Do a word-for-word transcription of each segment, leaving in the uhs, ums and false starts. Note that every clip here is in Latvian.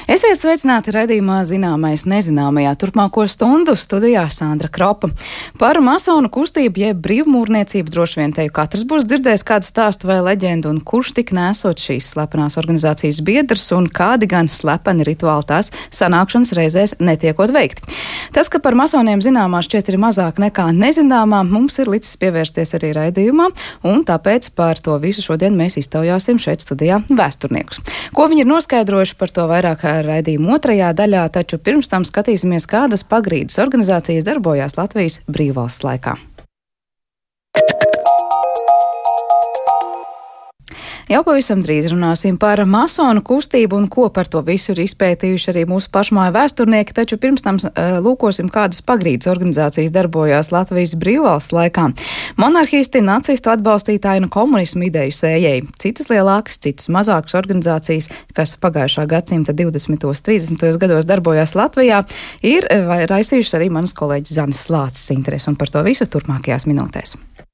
Esiet sveicināti raidījumā Zināmais nezināmajā. Turpmāko stundu studijā Sandra Kropa. Par masonu kustību jeb brīvmūrniecību droši vien teju katrs būs dzirdējis kādu stāstu vai leģendu, un kurš tik nesot šīs slepenās organizācijas biedrs un kādi gan slepeni rituāli tās sanākšanas reizēs netiekot veikti. Tas, ka par masoniem zināmā šķiet ir mazāk nekā nezināmā, mums ir licis pievērsties arī raidījumā, un tāpēc par to visu šodien mēs iztaujāsim šeit studijā vēsturniekus. Ko viņi ir noskaidrojuši, par to vairāk raidījuma otrajā daļā, taču pirms tam skatīsimies, kādas pagrīdes organizācijas darbojās Latvijas brīvvalsts laikā. Jau pavisam drīz runāsim par masonu kustību un ko par to visu ir izpētījuši arī mūsu pašmāju vēsturnieki, taču pirms tam uh, lūkosim, kādas pagrīdes organizācijas darbojās Latvijas brīvvalsts laikā. Monarhisti, nacistu atbalstītāji un komunismu ideju sējēji, citas lielākas, citas mazākas organizācijas, kas pagājušā gadsimta divdesmitos, trīsdesmitos gados darbojās Latvijā, ir uh, raisījušas arī manas kolēģis Zanis Slācis interesi, un par to visu turpmākajās minūtēs.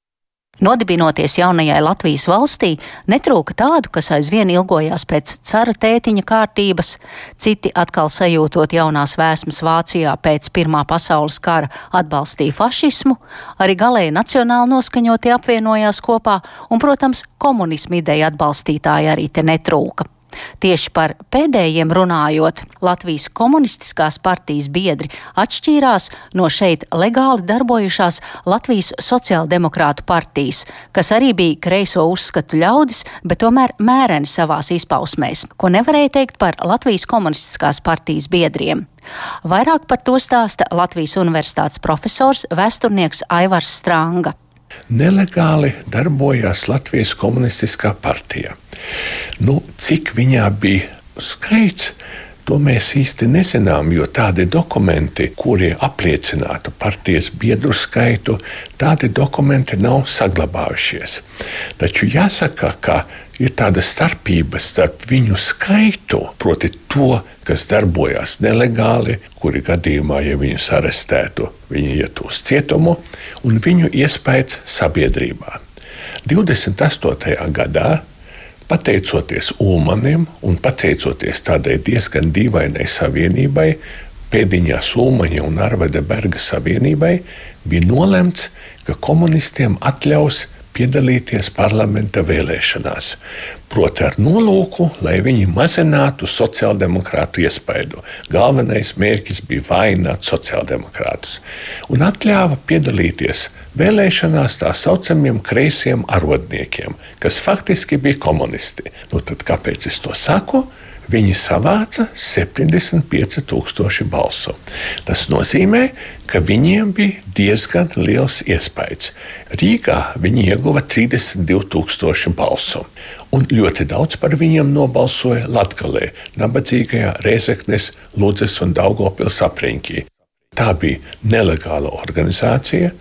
Nodibinoties jaunajai Latvijas valstī, netrūka tādu, kas aizvien ilgojās pēc cara tētiņa kārtības, citi atkal sajūtot jaunās vēsmas Vācijā pēc Pirmā pasaules kara atbalstīja fašismu, arī galēji nacionāli noskaņoti apvienojās kopā, un, protams, komunismu ideja atbalstītāji arī te netrūka. Tieši par pēdējiem runājot, Latvijas komunistiskās partijas biedri atšķīrās no šeit legāli darbojušās Latvijas sociāldemokrātu partijas, kas arī bija kreiso uzskatu ļaudis, bet tomēr mēreni savās izpausmēs, ko nevarēja teikt par Latvijas komunistiskās partijas biedriem. Vairāk par to stāsta Latvijas universitātes profesors, vēsturnieks Aivars Stranga. Nelegāli darbojās Latvijas komunistiskā partija. Nu, cik viņā bija skaits, to mēs īsti nezinām, jo tādi dokumenti, kuri apliecinātu partijas biedru skaitu, tādi dokumenti nav saglabājušies. Taču jāsaka, ka ir tāda starpība starp viņu skaitu, proti to, kas darbojās nelegāli, kuri gadījumā, ja viņus arestētu, viņi iet uz cietumu, un viņu iespējas sabiedrībā. divdesmit astotajā gadā, pateicoties Ulmanim un pateicoties tādai diezgan dīvainai savienībai, pēdiņās Ulmaņa un Arveda Berga savienībai, bija nolemts, ka komunistiem atļaus piedalīties parlamenta vēlēšanās, proti ar nolūku, lai viņi mazinātu sociāldemokrātu iespaidu. Galvenais mērķis bija vājināt sociāldemokrātus un atļāva piedalīties vēlēšanās tā saucamiem kreisiem arodniekiem, kas faktiski bija komunisti. Nu tad kāpēc es to saku? Viņi savāca septiņdesmit pieci tūkstoši balsu. Tas nozīmē, ka viņiem bija diezgan liels iespējas. Rīgā viņi ieguva trīsdesmit divi tūkstoši balsu, un ļoti daudz par viņiem nobalsoja Latgalē, nabadzīgajā Rēzeknes, Ludzes un Daugavpils apriņķī. Tā bija nelegāla organizācija,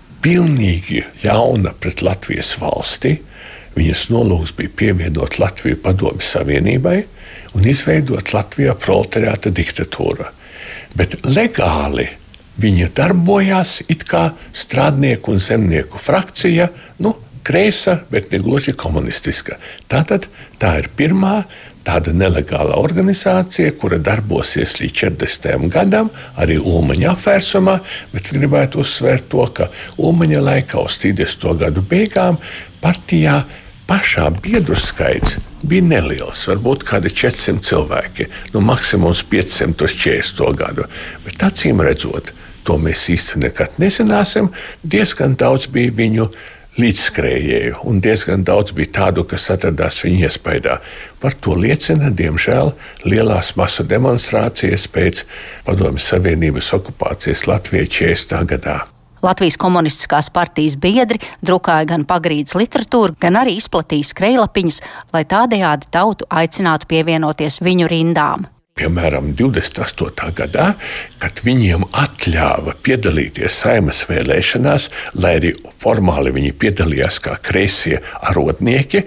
pilnīgi ļauna pret Latvijas valsti. Viņas nolūks bija pievienot Latviju Padomju Savienībai un izveidot Latvijā proletariāta diktatūru. Bet legāli viņa darbojās it kā strādnieku un zemnieku frakcija, nu, kreisa, bet ne gluži komunistiska. Tātad tā ir pirmā tāda nelegāla organizācija, kura darbosies līdz četrdesmitajam gadam, arī Ulmaņa apvērsumā, bet gribētu uzsvērt to, ka Ulmaņa laikā uz trīsdesmito gadu beigām partijā pašā biedru skaits bija neliels, varbūt kādi četrsimt cilvēki, nu maksimums piecsimt uz četrdesmito gadu. Bet acīm redzot, to mēs īsti nekad nezināsim, diezgan daudz bija viņu līdzskrējēju, un diezgan daudz bija tādu, kas atradās viņa iespaidā. Par to liecina, diemžēl, lielās masu demonstrācijas pēc Padomju Savienības okupācijas Latvijai četrdesmitajā gadā. Latvijas komunistiskās partijas biedri drukāja gan pagrīdes literatūru, gan arī izplatīja skrejlapiņas, lai tādējādi tautu aicinātu pievienoties viņu rindām. Piemēram, divdesmit astotā gadā, kad viņiem atļāva piedalīties Saeimas vēlēšanās, lai arī formāli viņi piedalījās kā kreisie arodnieki,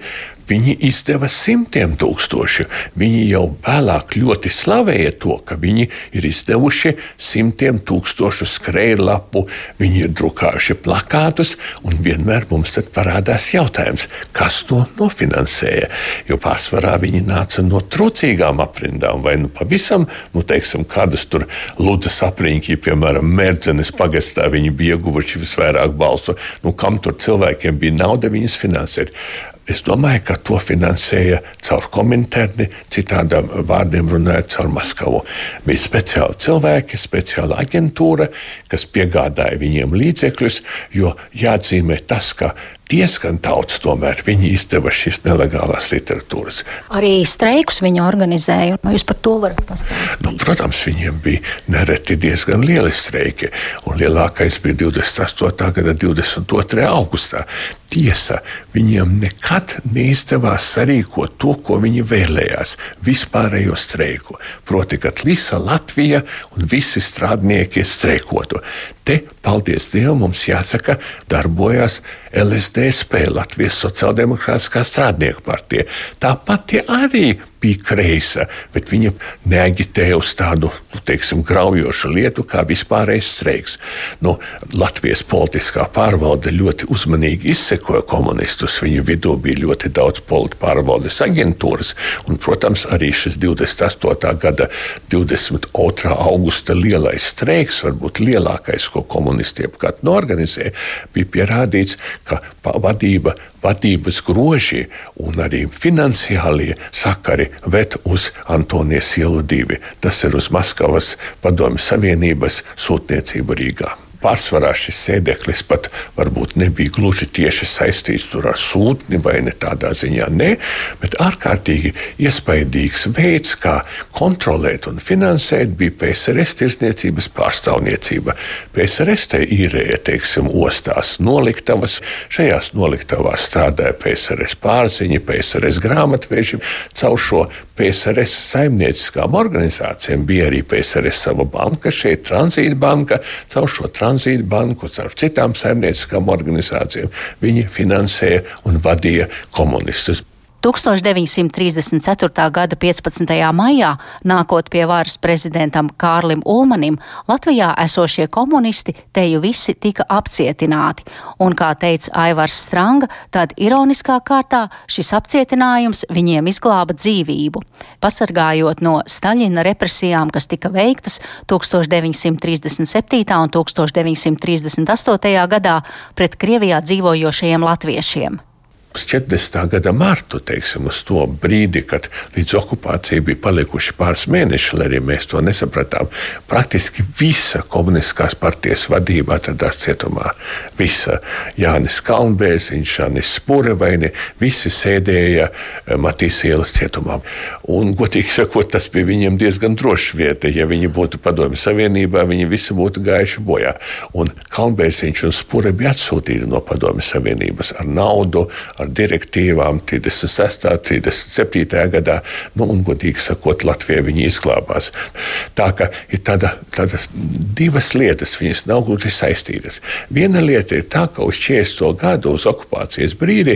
Viņi izdeva simtiem tūkstoši. Viņi jau vēlāk ļoti slavēja to, ka viņi ir izdevuši simtiem tūkstošu skrejlapu, viņi ir drukājuši plakātus, un vienmēr mums tad parādās jautājums, kas to nofinansēja. Jo pārsvarā viņi nāca no trūcīgām aprindām, vai nu pavisam, nu teiksim, kādas tur Ludzas apriņķī, piemēram, Mērdzenes pagastā, viņi bija ieguvuši visvairāk balsu. Nu, kam tur cilvēkiem bija nauda viņas finansēt? Es domāju, ka to finansēja caur Kominterni, citādām vārdiem runājot caur Maskavu. Bija speciāli cilvēki, speciāla aģentūra, kas piegādāja viņiem līdzekļus, jo jāatzīmē tas, ka diezgan daudz tomēr viņi izdeva šīs nelegālās literatūras. Arī streikus viņi organizēja. Vai jūs par to varat pastāstīt? Nu, protams, viņiem bija nereti diezgan lieli streiki, un lielākais bija divdesmit astotā gada divdesmit otrajā augustā. Tiesa, viņiem nekad neizdevās sarīkot to, ko viņi vēlējās, vispārējo streiku. Proti, ka visa Latvija un visi strādnieki streikotu. Te, paldies Dievam, mums jāsaka, darbojās L S D S P, Latvijas Sociāldemokrātiskā strādnieku partija. Tā pati arī bija kreisa, bet viņa neagitēja uz tādu, teiksim, graujošu lietu kā vispārējais streiks. Nu, Latvijas politiskā pārvalde ļoti uzmanīgi izsekoja komunistus. Viņu vidū bija ļoti daudz politi pārvaldes aģentūras, un, protams, arī šis divdesmit astotā gada divdesmit otrā augusta lielais streiks, varbūt lielākais, ko komunisti jebkad norganizēja, bija pierādīts, ka vadība, vadības groži un arī finansiālie sakari ved uz Antonijas ielu divi. Tas ir uz Maskavas Padomju Savienības sūtniecību Rīgā. Pārsvarā šis sēdeklis pat varbūt nebija gluži tieši saistīts tur ar sūtni vai ne tādā ziņā, ne, bet ārkārtīgi iespaidīgs veids, kā kontrolēt un finansēt, bija P S R S tirsniecības pārstāvniecība. P S R S te īrēja, teiksim, ostās noliktavas. Šajās noliktavās strādāja P S R S pārziņi, P S R S grāmatveži. Caur šo P S R S saimnieciskām organizācijām bija arī P S R S sava banka, šeit Tranzītbanka, caur šo Tranzītbanku banku, caur citām saimnieciskām organizācijām. Viņi finansēja un vadīja komunistus. tūkstoš deviņsimt trīsdesmit ceturtā gada piecpadsmitajā maijā, nākot pie varas prezidentam Kārlim Ulmanim, Latvijā esošie komunisti teju visi tika apcietināti, un, kā teica Aivars Stranga, tad ironiskā kārtā šis apcietinājums viņiem izglāba dzīvību. Pasargājot no Staļina represijām, kas tika veiktas tūkstoš deviņsimt trīsdesmit septītā un tūkstoš deviņsimt trīsdesmit astotajā gadā pret Krievijā dzīvojošajiem latviešiem. četrdesmitā gada martu, teiksim, uz to brīdi, kad līdz okupācijai bija palikuši pāris mēneši, lai arī mēs to nesapratām, praktiski visa komunistiskās partijas vadība atradās cietumā. Visa Jānis Kalnbēziņš, Žanis Spurevaini, visi sēdēja Matīs ielas cietumā. Un, godīgi sakot, tas bija viņiem diezgan droša vieta. Ja viņi būtu Padomju Savienībā, viņi visi būtu gājuši bojā. Un Kalnbēziņš un Spure bija atsūtīti no Padomju Savienības ar naudu, ar direktīvām trīsdesmit sestā, trīsdesmit septītajā gadā, nu, un, godīgi sakot, Latvija viņi izglābās. Tā ka ir tāda, tādas divas lietas, viņas nav gluži saistītas. Viena lieta ir tā, ka uz četrdesmito gadu, uz okupācijas brīdi,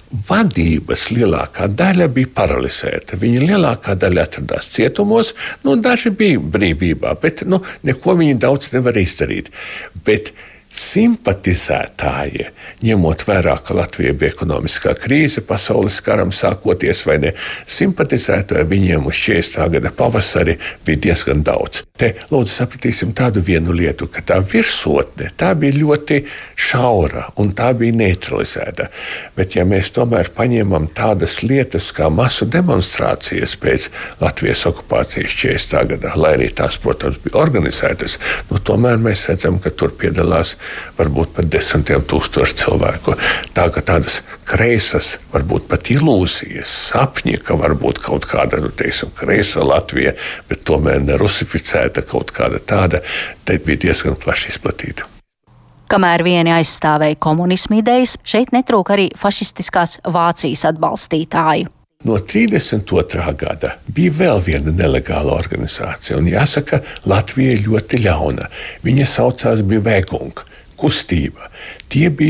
vadības lielākā daļa bija paralizēta. Viņa lielākā daļa atradās cietumos, nu, daži bija brīvībā, bet, nu, neko viņi daudz nevar izdarīt. Bet simpatizētāji, ņemot vērā, ka Latvija bija ekonomiskā krīze, pasaules karam sākoties vai ne, simpatizētāji viņiem uz četrdesmitā gada pavasari bija diezgan daudz. Te, lūdzu, sapratīsim tādu vienu lietu, ka tā virsotne, tā bija ļoti šaura un tā bija neutralizēta. Bet ja mēs tomēr paņemam tādas lietas kā masu demonstrācijas pēc Latvijas okupācijas četrdesmitā gadā, lai arī tās, protams, bija organizētas, nu tomēr mēs redzam, ka tur piedalās varbūt pat desmitiem tūkstoši cilvēku. Tā ka tādas kreisas, varbūt pat ilūzijas, sapņi, ka varbūt kaut kāda, nu, teiksim, kreisa Latvija, bet tomēr nerusificēta kaut kāda tāda, te bija diezgan plaši izplatīta. Kamēr vieni aizstāvēja komunismu idejas, šeit netrūka arī fašistiskās Vācijas atbalstītāju. No trīsdesmit otrā gada bija vēl viena nelegāla organizācija, un jāsaka, Latvija ļoti ļauna. Viņa saucās bija Vēgung, kustība. Tie bija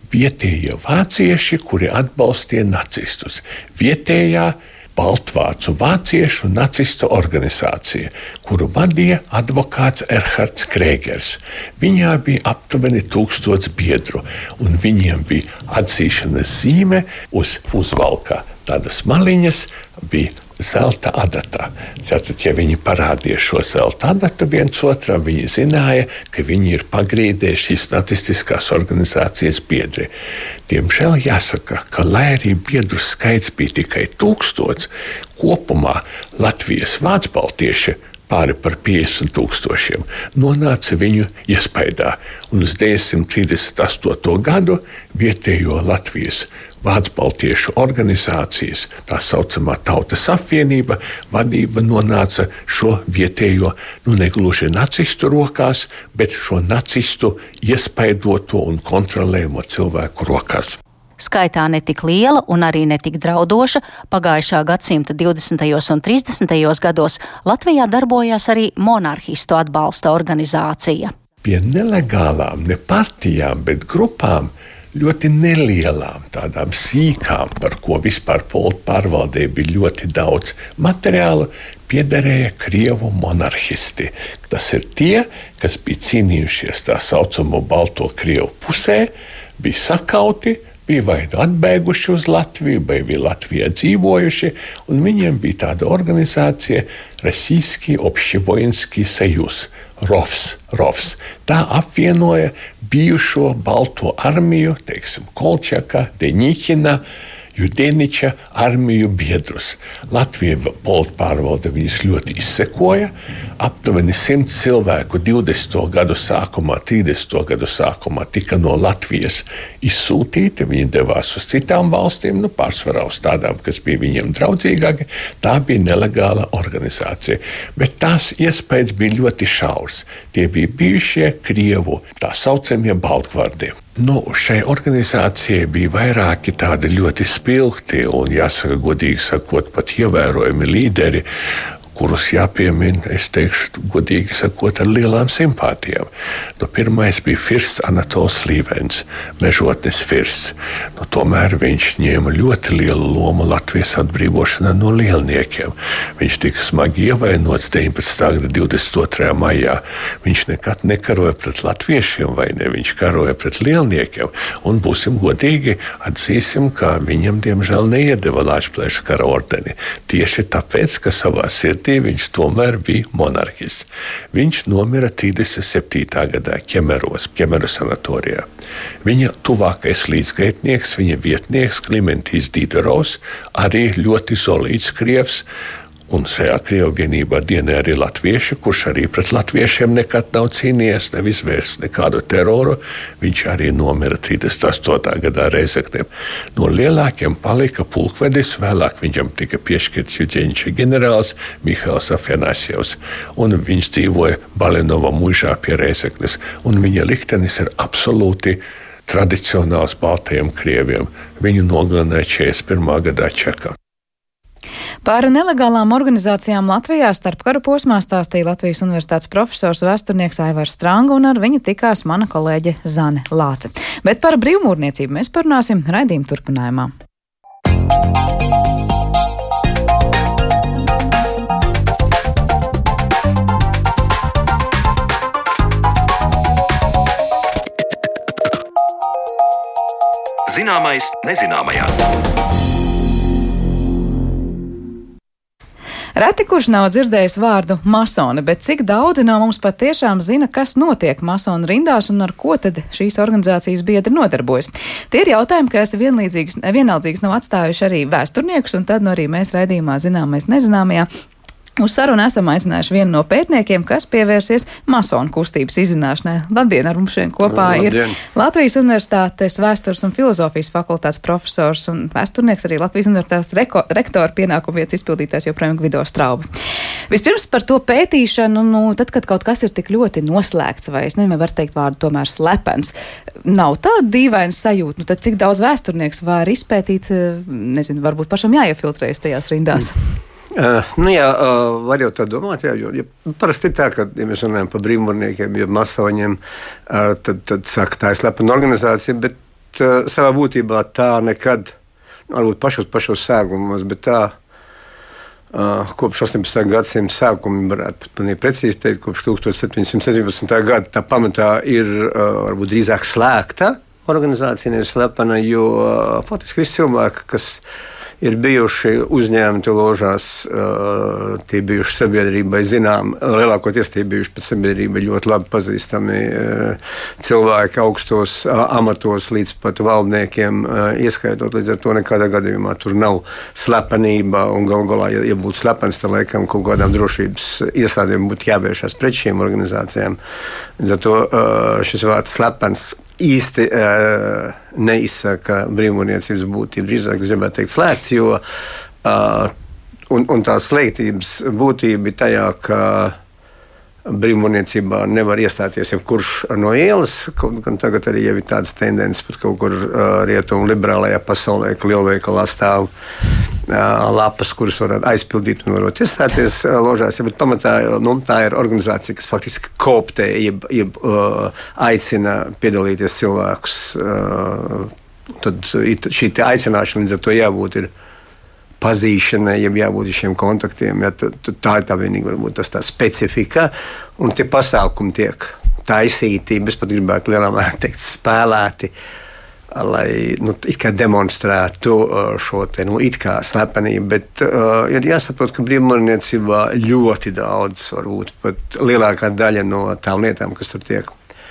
vietējie vācieši, kuri atbalstīja nacistus. Vietējā Baltvācu vāciešu nacistu organizācija, kuru vadīja advokāts Erhards Krēgers. Viņā bija aptuveni tūkstots biedru, un viņiem bija atzīšanas zīme uz uzvalkā. Tādas maliņas bija zelta adatā. Tātad, ja viņi parādīja šo zelta adatu viens otram, viņi zināja, ka viņi ir pagrīdējuši šīs nacistiskās organizācijas biedri. Diemžēl jāsaka, ka lai arī biedru skaits bija tikai tūkstots, kopumā Latvijas vācbaltieši pāri par piecdesmit tūkstošiem nonāca viņu iespaidā, un uz deviņsimt trīsdesmit astoto gadu vietējo Latvijas vācbaltiešu organizācijas, tā saucamā Tautas apvienība, vadība nonāca šo vietējo, nu negluži nacistu rokās, bet šo nacistu iespaidoto un kontrolējumu cilvēku rokās. Skaitā ne tik liela un arī ne tik draudoša, pagājušā gadsimta divdesmitajos un trīsdesmitajos gados Latvijā darbojās arī monarhistu atbalsta organizācija. Pie nelegālām, ne partijām, bet grupām, ļoti nelielām, tādām sīkām, par ko vispār politi pārvaldē bija ļoti daudz materiālu, piederēja Krievu monarhisti. Tas ir tie, kas bija cīnījušies tā saucamo balto Krievu pusē, bija sakauti, bija vai atbēguši uz Latviju, vai bija Latvijā dzīvojuši, un viņiem bija tāda organizācija Российский общевоинский союз, ROVS, ROVS. Tā apvienoja bijušo balto armiju, teiksim, Kolčaka, Deņikina, Judeniča armiju biedrus. Latvija politi pārvalde viņus ļoti izsekoja. Aptuveni simts cilvēku divdesmito gadu sākumā, trīsdesmito gadu sākumā tika no Latvijas izsūtīti. Viņi devās uz citām valstīm, nu pārsvarā uz tādām, kas bija viņiem draudzīgāki. Tā bija nelegāla organizācija. Bet tās iespējas bija ļoti šaurs. Tie bija bijušie Krievu, tā saucamie baltgvardi. Nu, šai organizācijai bija vairāki tādi ļoti spilgti un, jāsaka, godīgi sakot, pat ievērojami līderi, kurus jāpiemina, es teikšu, godīgi sakot, ar lielām simpātijām. Nu, pirmais bija Firsts Anatols Līvens, mežotnes firsts. Nu, tomēr viņš ņēma ļoti lielu lomu Latvijas atbrīvošanā no lielniekiem. Viņš tika smagi ievainots deviņpadsmitā gada divdesmit otrajā maijā. Viņš nekad nekaroja pret latviešiem, vai ne? Viņš karoja pret lielniekiem. Un būsim godīgi, atzīsim, ka viņam, diemžēl, neiedeva Lāčplēša kara ordeni. Tieši tāpēc, ka savā sirdī viņš tomēr bija monarhists. Viņš nomira trīsdesmit septītā gadā Ķemeros, Ķemeru sanatorijā. Viņa tuvākais līdzgaitnieks, viņa vietnieks Klimentijs Dīderovs, arī ļoti solīds krievs, un šajā Krievu vienībā dienē arī latvieši, kurš arī pret latviešiem nekad nav cīnījies, nav izvērsts nekādu teroru. Viņš arī nomira trīsdesmit astotā gadā Reizeknē. No lielākiem palika pulkvedis, vēlāk viņam tika piešķirts Juģeņča ģenerālis Mihails Afjanasjevs, un viņš dzīvoja Balinova muižā pie Reizeknes, un viņa liktenis ir absolūti tradicionāls baltajiem krieviem. Viņu nogalināja četrdesmit pirmā gadā Čekā. Par nelegālām organizācijām Latvijā starpkara posmā stāstīja Latvijas Universitātes profesors vēsturnieks Aivars Stranga, un ar viņu tikās mana kolēģe Zane Lāce. Bet par brīvmūrniecību mēs parunāsim raidījuma turpinājumā. Zināmais nezināmajā. Reti kurš nav dzirdējis vārdu masoni, bet cik daudzi no mums patiešām zina, kas notiek masonu rindās un ar ko tad šīs organizācijas biedri nodarbojas. Tie ir jautājumi, kas vienaldzīgs nav atstājuši arī vēsturniekus, un tad nu arī mēs raidījumā Zināmais nezināmajā uz sarunu esam aicinājuši vienu no pētniekiem, kas pievērsies masonu kustības izzināšanai. Labdien, ar mums šodien kopā Labdien. Ir Latvijas Universitātes vēstures un filozofijas fakultātes profesors un vēsturnieks, arī Latvijas Universitātes reko, rektora pienākumu vietas izpildītājs joprojām Gvido Straubi. Vispirms par to pētīšanu, nu, tad, kad kaut kas ir tik ļoti noslēgts, vai es nezinu, var teikt vārdu tomēr slepens, nav tāda dīvaina sajūta, nu tad cik daudz vēsturnieks var izpētīt, nezinu, varbūt pašam jāiefiltrējas tajās rindās. Mm. Uh, nu jā, uh, var jau tā domāt, jā, jo ja, parasti ir tā, ka, ja mēs runājam par brīvmūrniekiem, ja masoņiem, uh, tad, tad saka, tā ir slepena organizācija, bet bet uh, savā būtībā tā nekad, varbūt pašos, pašos sākumos, bet tā uh, kopš astoņpadsmitā gadsimta sākuma, varētu pat pilnīgi precīzi teikt, kopš tūkstoš septiņsimt septiņpadsmitā gada tā pamatā ir uh, varbūt drīzāk slēgta organizācija, nevis slepena, jo uh, faktiski visi cilvēki, kas ir bijuši uzņēmti ložās, tie bijuši sabiedrībai zinām, lielākoties tie bijuši pēc sabiedrībai ļoti labi pazīstami cilvēki augstos amatos līdz pat valdniekiem ieskaitot, līdz ar to nekādā gadījumā tur nav slepenība un galu galā, ja, ja būtu slepens, tad laikam kaut kādām drošības iestādēm būtu jāvēršās pret šīm organizācijām. Līdz ar to šis vārds slepens īsti uh, neizsaka brīvmūrniecības būtību. Drīzāk es gribētu teikt slēgts, jo uh, un, un tā slēgtības būtība ir tajā, ka brīvmūrniecībā nevar iestāties jebkurš no ielas, un tagad arī jau ir tādas tendences pat kaut kur uh, rietumu liberālajā pasaulē, ka lielveikalā stāv uh, lapas, kuras varētu aizpildīt un varētu iestāties uh, ložās, ja, bet pamatā nu, tā ir organizācija, kas faktiski kooptē, jeb, jeb uh, aicina piedalīties cilvēkus. Uh, tad šī aicināšana līdz ar to jābūt ir pazīšanai, ja jābūt šiem kontaktiem, ja, tā, tā ir tā vienīgi varbūt tas tā specifika, un tie pasākumi tiek taisīti, es pat gribētu lielā mērā teikt spēlēti, lai nu, it kā demonstrētu šo te, nu, it kā slepenību, bet uh, ir jāsaprot, ka brīvmūrniecībā ļoti daudz, varbūt pat lielākā daļa no tām lietām, kas tur tiek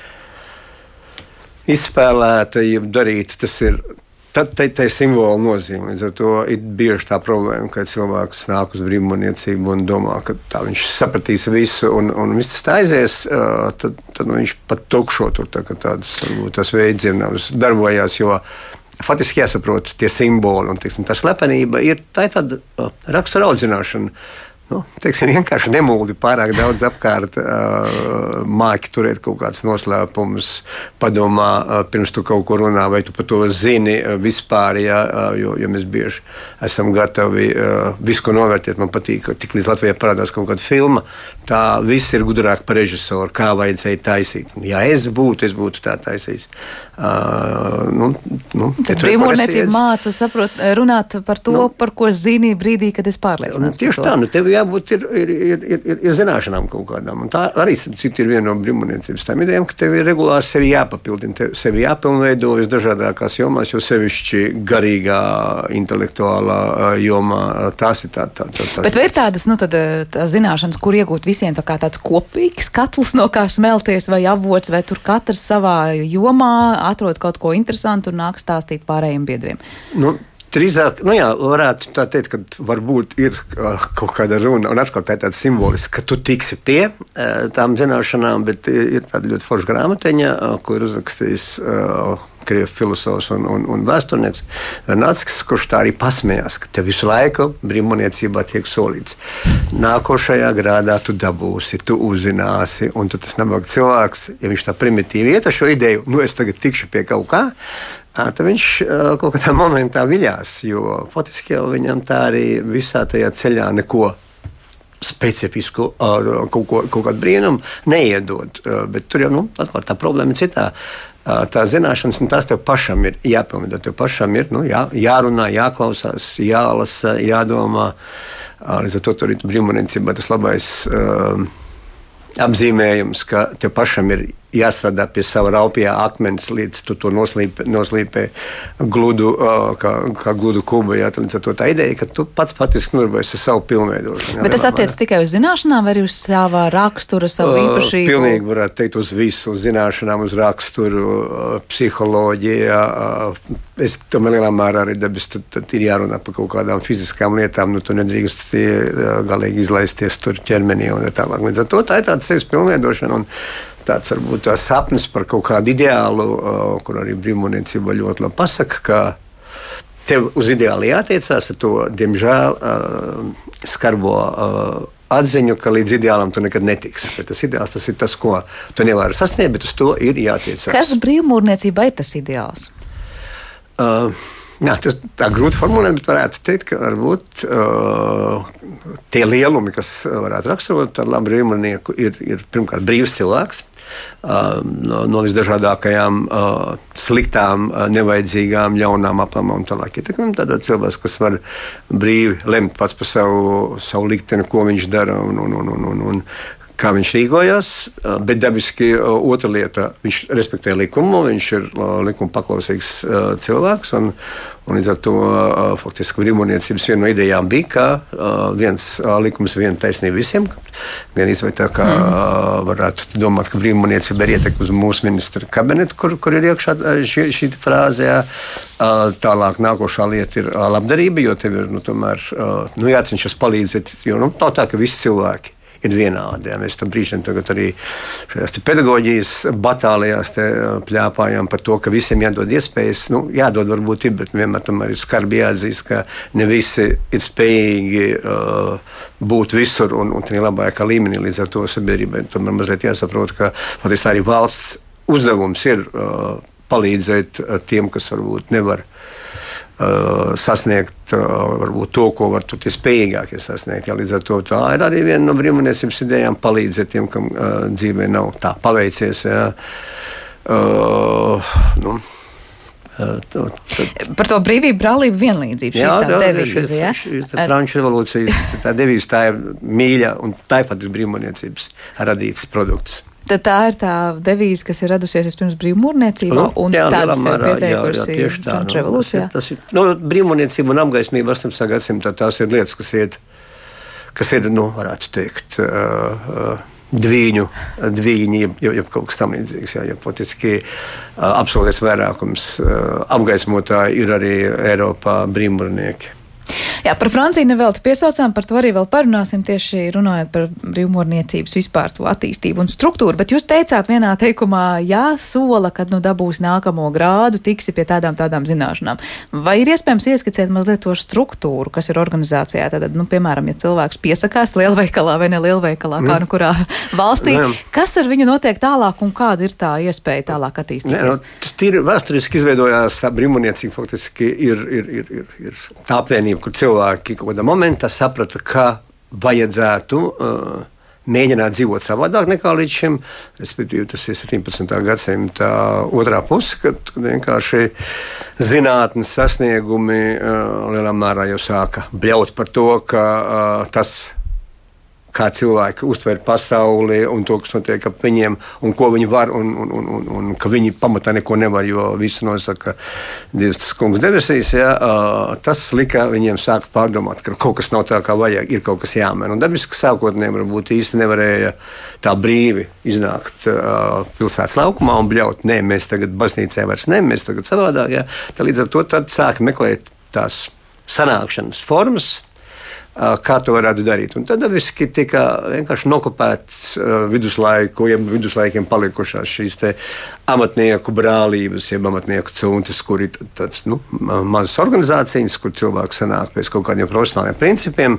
izspēlēta, ja darīta, tas ir Tad tā ir simbola nozīme. Līdz ar to ir bieži tā problēma, ka cilvēks nāk uz brīvmūrniecību un domā, ka tā viņš sapratīs visu un, un viss tas tā aizies, tad, tad viņš pat tukšo tur tā, ka tādas, varbūt tas veidzirnavas darbojās, jo faktiski jāsaprot tie simboli un, teiksim, tā slepenība ir tā ir tāda rakstura audzināšana. Nu, teiksim, vienkārši nemuldi pārāk daudz apkārt, uh, māki turēt kaut kāds noslēpums, padomā, uh, pirms tu kaut ko runā, vai tu par to zini uh, vispār, ja, uh, jo, jo mēs bieži esam gatavi uh, visu, ko novērtēt. Man patīk, ka tik līdz Latvijā parādās kaut kāda filma, tā viss ir gudrāk par režisoru, kā vajadzēja taisīt. Ja es būtu, es būtu tā taisījis. Uh, nu, nu, brīvmūrniecība māca saprot, runāt par to, nu, par ko zini brīdī, kad es pārliecināts. Tieši tā, nu tev jābūt ir, ir, ir, ir, ir, ir zināšanām kaut kādām. Un tā arī citi ir viena no brīvmūrniecības tām idejām, ka tev ir regulāri sevi jāpapildina, tev sevi jāpilnveidojas dažādākās jomās, jo sevišķi garīgā, intelektuālā jomā tās ir tā, tā, tā, tā. Bet vai ir tādas, nu tad tā zināšanas, kur iegūt visiem tā kā tāds kopīgs katls, no kā smelties vai avots, vai tur katrs savā jomā atrod kaut ko interesantu un nāk stāstīt pārējiem biedriem? Nu, drīzāk, nu jā, varētu tā teikt, ka varbūt ir uh, kaut kāda runa, un atkal tā ir tāds simbolisks, ka tu tiksi pie uh, tām zināšanām, bet ir tāda ļoti forša grāmatiņa, uh, ko ir uzrakstījis uh, krievu filosofs un, un, un vēsturnieks Vernackis, kurš tā arī pasmējās, ka tev visu laiku brīvmūrniecībā tiek solīts. Nākošajā grādā tu dabūsi, tu uzzināsi, un tu tas nabaga cilvēks, ja viņš tā primitīvi iet ar šo ideju, nu es tagad tikšu pie kaut kā, tad viņš kaut kādā momentā viļās, jo faktiski jau viņam tā arī visā tajā ceļā neko specifisku, kaut, ko, kaut kādu brīnumu neiedod, bet tur jau, nu, atkal tā problēma ir citā. Tā zināšanas, un tās tev pašam ir jāpilnveido, tev pašam ir, nu, jā, jārunā, jāklausās, jālasa, jādomā. Līdz ar to tur ir brīvmūrniecībā tas labais uh, apzīmējums, ka tev pašam ir jāstrādā pie sava raupjā akmens, līdz tu to noslīpē, noslīpē gludu, kā, kā gludu kubu. Jā, līdz ar to tā ideja, ka tu pats patiski nodarbojies ar savu pilnveidošanu. Bet tas attiec tikai uz zināšanām vai uz savā rakstura, savu īpašību? Pilnīgi varētu teikt uz visu, uz zināšanām, uz raksturu, psiholoģiju. Es tomēr lielā mērā arī dabis, tad, tad ir jārunā par kaut kādām fiziskām lietām, nu tu nedrīkst galīgi izlaisties tur ķermenī un tālāk. Līdz ar to tā ir tāda sevis pilnveidošana un tāds varbūt tā sapnis par kaut kādu ideālu, uh, kur arī brīvmūrniecība ļoti labi pasaka, ka tev uz ideālu jātiecās, ar to, diemžēl, uh, skarbo uh, atziņu, ka līdz ideālam tu nekad netiksi. Bet tas ideāls tas ir tas, ko tu nevari sasniegt, bet uz to ir jātiecās. Kas brīvmūrniecībā ir tas ideāls? Uh, Jā, tas tā grūti formulēt, bet varētu teikt, ka varbūt uh, tie lielumi, kas varētu raksturot tādu labu brīvmūrnieku, ir, ir pirmkārt brīvs cilvēks. Uh, no, no visdažādākajām uh, sliktām, uh, nevajadzīgām, ļaunām aplamām un tālāk ietekmēm. Tātad cilvēks, kas var brīvi lemt pats par savu, savu likteni, ko viņš dara un, un, un, un, un, un kā viņš rīkojās, bet dabiski otra lieta, viņš respektē likumu, viņš ir likuma paklausīgs cilvēks, un, un līdz ar to faktiski brīvmūrniecības viena no idejām bija, ka viens likums, viena taisnība visiem, gan izvai tā, kā mm. varētu domāt, ka brīvmūrniecība ir ietekme uz mūsu ministra kabinetu, kur, kur ir iekšā šī, šī frāze, jā. Tālāk nākošā lieta ir labdarība, jo tev ir, nu, tomēr, nu, jācenšas palīdzēt, jo, nu, nav tā, ka visi cilvēki ir vienādi. Ja. Mēs tam brīžiem tagad arī šajās pedagoģijas batālijās pļāpājām par to, ka visiem jādod iespējas. Nu, jādod varbūt ir, bet vienmēr tomēr ir skarbi jāatzīst, ka ne visi ir spējīgi uh, būt visur un, un tā labākā līmenī. Līdz ar to sabiedrībai tomēr mazliet jāsaprot, ka patiesībā arī valsts uzdevums ir uh, palīdzēt uh, tiem, kas varbūt nevar Uh, sasniegt uh, varbūt to, ko var tie spējīgākie sasniegt. Ja, līdz ar to tā ir arī viena no brīvmūrniecības idejām palīdzēt tiem, kam uh, dzīvē nav tā paveicies. Ja. Uh, nu, uh, to, tad... Par to brīvību, brālību, vienlīdzību. Jā, šī tā devīze, šī, ja? šī, tā Franču revolūcijas tā devīze, tā ir mīļa un tā ir pat brīvmūrniecības radīts produkts. Tad tā ir tā devīze, kas ir radusies pirms brīvmūrniecībā, nu, un jā, tādas ir mērā, pieteikusi jā, jā, tā, Franču revolūcijā. Nu, tas ir, tas ir, nu, brīvmūrniecība un apgaismība astoņpadsmitā gadsimtā tās ir lietas, kas, iet, kas ir, nu, varētu teikt, uh, uh, dvīņu, dvīņi, ja, ja kaut kas tam līdzīgs. Jā, jo politiski uh, absolūtais vairākums uh, apgaismotāji ir arī Eiropā brīvmūrnieki. Jā, par Franciju nevelti piesaucām, par to arī vēl parunāsim, tieši runājot par brīvmūrniecības vispār to attīstību un struktūru, bet jūs teicāt vienā teikumā, jā, sola, kad nu dabūs nākamo grādu, tiksi pie tādām tādām zināšanām. Vai ir iespējams ieskicēt mazliet to struktūru, kas ir organizācijā? Tad, nu, piemēram, ja cilvēks piesakās lielveikalā vai ne lielveikalā, kā nu kurā valstī, ne. Kas ar viņu notiek tālāk un kāda ir tā iespēja tālāk attīstīties? Ne, no, tas tīri vēsturiski izveidojās, tā brīvmūrniecība faktiski ir, ir, ir, ir, ir tā apvienība, kur cilvēki kaut kādā momentā saprata, ka vajadzētu uh, mēģināt dzīvot savādāk nekā līdz šim. Respektīvi, tas ir septiņpadsmitā gadsimta otrā puse, kad vienkārši zinātnes sasniegumi uh, lielā mērā jau sāka bļaut par to, ka uh, tas, kā cilvēki uztver pasauli un to, kas notiek ap viņiem un ko viņi var un, un, un, un, un ka viņi pamatā neko nevar, jo visu nosaka Dievs tas kungs debesīs. Ja, uh, tas lika viņiem sākt pārdomāt, ka kaut kas nav tā, kā vajag, ir kaut kas jāmēr. Un dabiski sākotnēji varbūt īsti nevarēja tā brīvi iznākt uh, pilsētas laukumā un bļaut, nē, mēs tagad baznīcē vairs ne, mēs tagad savādāk. Ja. Tā līdz ar to tad sāka meklēt tās sanākšanas formas, kā to varētu darīt. Un tad viski tika vienkārši nokopēts uh, viduslaiku, ja viduslaikiem palikušās šīs te amatnieku brālības, jeb amatnieku cuntas, kur ir tāds, nu, mazas organizācijas, kur cilvēki sanāk pēc kaut kādiem profesionāliem principiem,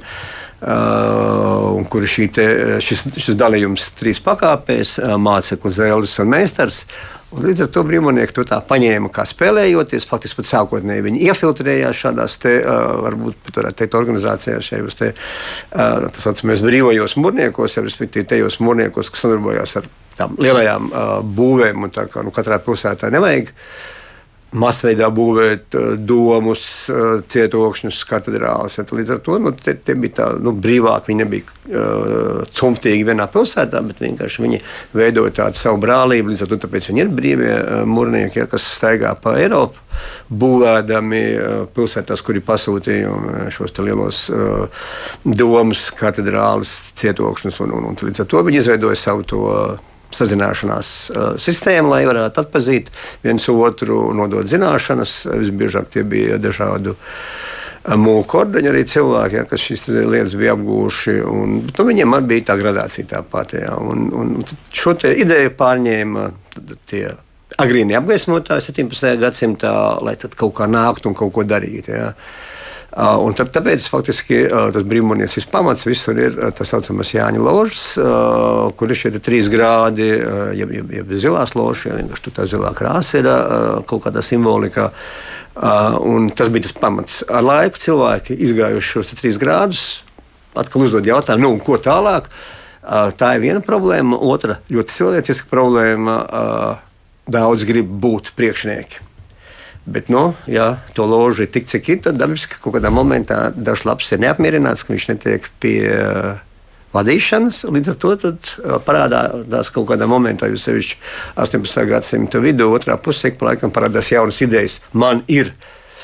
uh, un kur šī te, šis, šis dalījums trīs pakāpēs, uh, māceklis, zēlis un meistars. Un līdz ar to brīvmūrnieki to tā paņēma, kā spēlējoties. Faktiski pat sākotnēji viņi iefiltrējās šādās te, uh, varbūt pat varētu teikt, organizācijās šajos te, uh, tā saucamajos brīvajos mūrniekos, ja, respektīvi tajos mūrniekos, kas nodarbojās ar tām lielajām uh, būvēm. Un tā kā nu, katrā pilsētā nevajag masveidā būvēt uh, domus, uh, cietokšņus, katedrāles. Ja, līdz ar to nu, te, te bija tā nu, brīvāk. Viņi nebija uh, cumftīgi vienā pilsētā, bet vienkārši viņi veidoja tādu savu brālību. Līdz ar to tāpēc viņi ir brīvie uh, mūrnieki, ja, kas staigā pa Eiropu, būvēdami uh, pilsētās, kur ir pasūtījumi šos te lielos uh, domus, katedrāles, cietokšņus. Un, un, un līdz ar to viņi izveidoja savu to uh, sazināšanās uh, sistēmu, lai varētu atpazīt viens otru, nodot zināšanas. Visbiežāk tie bija dažādu uh, mūku ordeņi arī cilvēki, ja, kas šīs lietas bija apgūši. Un, bet, nu, viņiem arī bija tā gradācija tāpat. Ja, un, un šo te ideju pārņēma tie agrīnie apgaismotāji septiņpadsmitajā gadsimtā, lai tad kaut kā nākt un kaut ko darīt. Ja. Uh, un tad, tāpēc faktiski uh, tas brīvmūrniecības pamats visur ir uh, tas saucamais Jāņa ložas, uh, kur ir šie trīs grādi, uh, jeb, jeb, jeb zilās ložas, ja vienkārši tā zilā krāsa ir uh, kaut kādā simbolikā. Uh, un tas bija tas pamats. Ar laiku cilvēki izgājuši šos trīs grādus, atkal uzdod jautājumu, nu, ko tālāk. Uh, tā ir viena problēma. Otra ļoti cilvēciska problēma. Uh, daudz grib būt priekšnieki. Bet, nu, ja to ložu ir tik, cik ir, tad dabiski kaut kādā momentā dažs labs ir neapmierināts, ka viņš netiek pie uh, vadīšanas. Līdz ar to tad, uh, parādās kaut kādā momentā, jo sevišķi astoņpadsmitā gadsimta vidū, otrā pusē, pa laikam parādās jaunas idejas. Man ir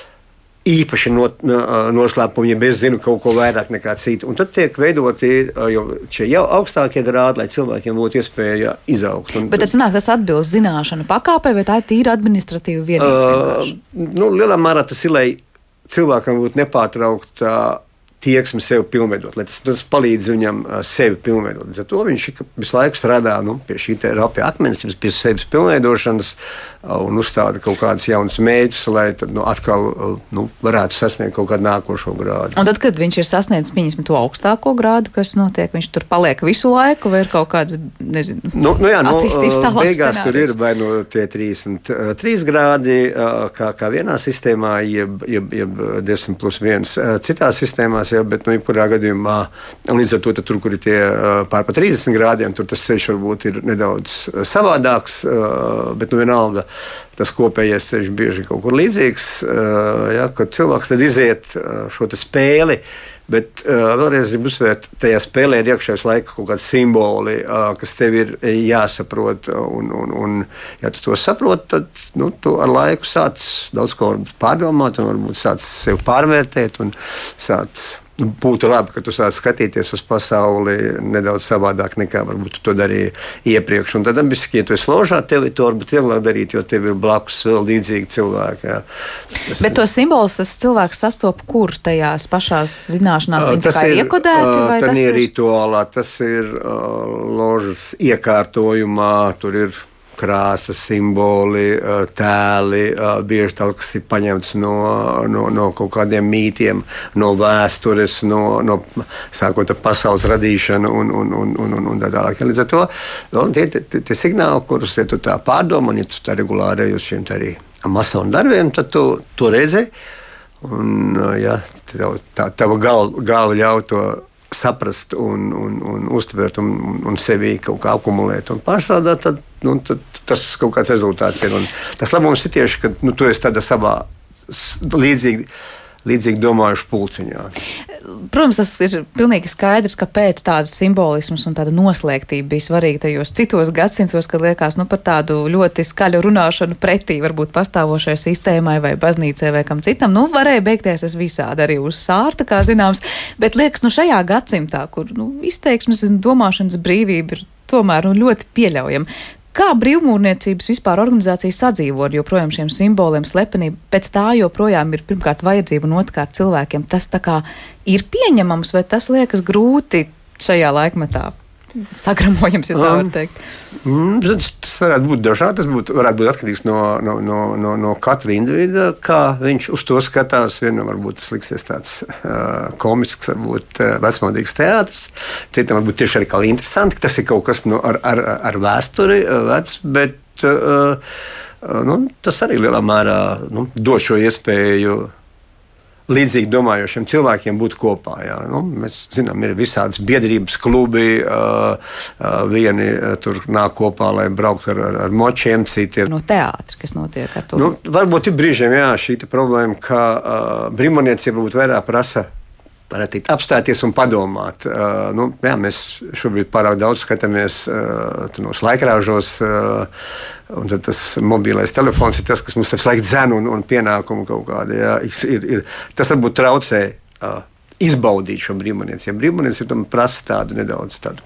īpaši not, noslēpumi, ja es zinu kaut ko vairāk nekā citi. Un tad tiek veidoti jau šie jau augstākie grādi, lai cilvēkiem būtu iespēja izaugt. Un Bet tas nāk, tas atbilst zināšanu pakāpē, vai tā ir tīra administratīva vienība? Uh, nu, lielā mērā tas ir, lai cilvēkam būtu nepārtraukta tieksme sevi pilnveidot, lai tas, tas palīdz viņam sevi pilnveidot. Līdz ar to viņš visu laiku strādā nu, pie šī rapja akmens, pie sevis pilnveidošanas un uzstāda kaut kādas jaunas mērķus, lai tad nu, atkal nu, varētu sasniegt kaut kādu nākošo grādu. Un tad, kad viņš ir sasniedzis pieņemsim to augstāko grādu, kas notiek, viņš tur paliek visu laiku, vai ir kaut kāds, nezinu, nu, nu jā, attīstības nu, tālāk beigās scenārijs? Tur ir vai no tie trīsdesmit trīs grādi, kā, kā vienā sistēmā, jeb, jeb, jeb desmit plus viens citā sistēmās, jā, bet nu, jebkurā gadījumā, un līdz ar to tur, kur ir tie pār pa trīsdesmit grādiem, tur tas ceļš varbūt ir nedaudz savādāks, bet nu vienalga tas kopējais ceļš bieži kaut kur līdzīgs, ja, kad cilvēks tad iziet šo te spēli, bet uh, vēlreiz gribu uzsvērt, tajā spēlē ir iekšējais laika kaut kādi simboli, uh, kas tev ir jāsaprot, un, un, un ja tu to saproti, tad nu, tu ar laiku sāc daudz ko pārdomāt, un varbūt sāc sev pārvērtēt, un sāc būtu labi, ka tu sāc skatīties uz pasauli nedaudz savādāk nekā varbūt tu to darīji iepriekš. Un tad, ja tu esi ložā, tev ir to varbūt vieglāk darīt, jo tev ir blakus vēl līdzīgi cilvēki. Jā. Tas Bet to simbolus tas cilvēks sastopa kur tajās pašās zināšanās, viņi tā kā ir iekodēti? Vai tas tas ir ir rituālā, tas ir uh, ložas iekārtojumā, tur ir krāsas, simboli, tēli, bieži daudz kas ir paņemts no, no, no kaut kādiem mītiem, no vēstures, no, no sākot ar pasaules radīšanu un, un, un, un, un, un tā tālāk. Līdz ar to no, tie, tie, tie signāli, kurus ja tu tā pārdomā, un ja tu tā regulāri uz šiem arī masonu darbiem, tad tu to redzi, un ja, tā, tava galva, galva ļauj to saprast un, un, un uztvert un, un, un sevi kaut kā akumulēt un pārstrādāt, tad, nu, tad tas kaut kāds rezultāts ir. Un tas labums ir tieši, ka nu, tu esi tādā savā līdzīgi, līdzīgi domājuši pulciņā. Protams, tas ir pilnīgi skaidrs, ka pēc tādu simbolismus un tāda noslēgtība bija svarīga tajos citos gadsimtos, kad liekas nu, par tādu ļoti skaļu runāšanu pretī varbūt pastāvošai sistēmai vai baznīcai vai kam citam. Nu, varēja beigties tas visādi arī uz sārta, kā zināms, bet liekas, nu šajā gadsimtā, kur nu, izteiksmes un domāšanas brīvība ir tomēr nu, ļoti pieļaujama. Kā brīvmūrniecības vispār organizācija sadzīvo ar joprojām šiem simboliem, slepenību? Pēc tā joprojām ir pirmkārt vajadzība un otrkārt cilvēkiem. Tas tā kā ir pieņemams, vai tas liekas grūti šajā laikmetā? Sagramojams, ja tā var teikt. Um, tas varētu būt dažādi. Tas būtu, varētu būt atkarīgs no, no, no, no, no katra individa, kā viņš uz to skatās. Vienam varbūt tas liksies tāds uh, komisks, varbūt uh, vecmodīgs teātris. Citam varbūt tieši arī kā interesanti, ka tas ir kaut kas no, ar, ar, ar vēsturi uh, vecs, bet uh, uh, nu, tas arī lielā mērā nu, dod šo iespēju līdzīgi domājošiem cilvēkiem būt kopā. Jā. Nu, mēs zinām, ir visādas biedrības klubi, uh, uh, vieni uh, tur nāk kopā, lai brauktu ar, ar, ar močiem, citi ir no teātra, kas notiek ar to. Nu, varbūt ir brīžiem jā, šī problēma, ka uh, brīvmūrniecība varbūt vairāk prasa varētu teikt, apstāties un padomāt. Uh, nu, jā, mēs šobrīd pārāk daudz skatāmies uh, nos laikrāžos, uh, un tad tas mobilais telefons ir tas, kas mums tas laik dzen un, un pienākumu kaut kādi. Jā, ir, ir, tas varbūt traucē uh, izbaudīt šo brīvmūrniecību. Brīvmūrniecība tomēr prasa tādu nedaudz tādu